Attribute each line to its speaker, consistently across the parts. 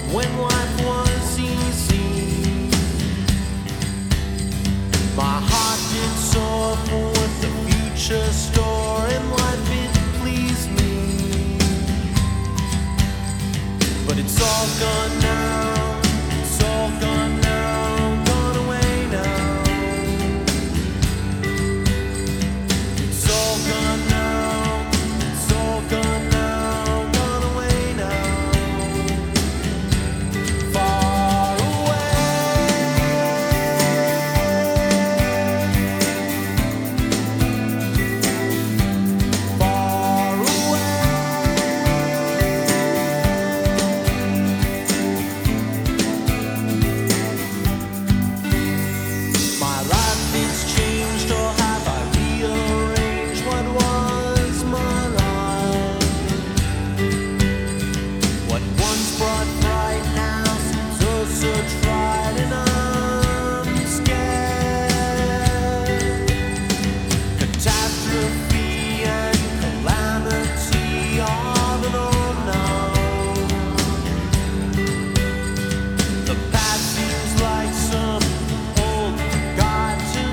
Speaker 1: when life was easy. My heart did soar for what the future store, and life it pleased me. But it's all gone now, it's all gone now, gone away now. It's all gone now, it's all gone now, gone away now. Far away, far away. My life is changed, or have I rearranged what was my life? What once brought pride now seems oh so tried, and I'm scared. Catastrophe and calamity are the norm now. The past seems like some old forgotten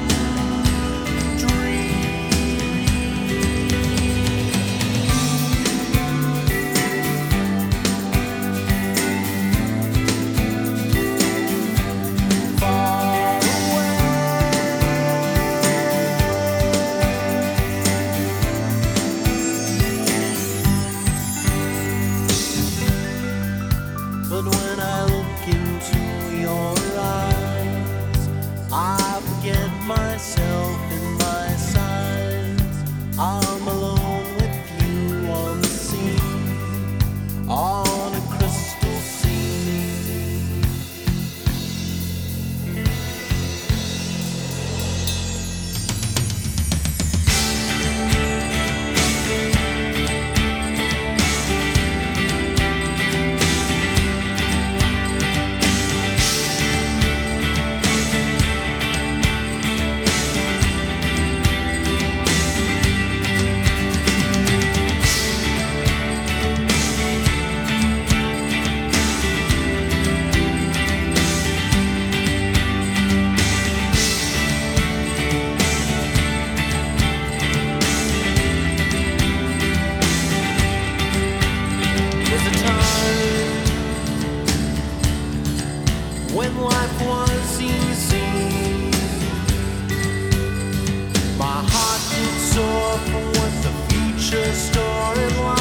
Speaker 1: dream. Far away. But when I look into your eyes, I forget myself and my size. I'm alone with you on the scene, on a crystal sea. Was a time when life was easy. My heart did soar for what the future store, and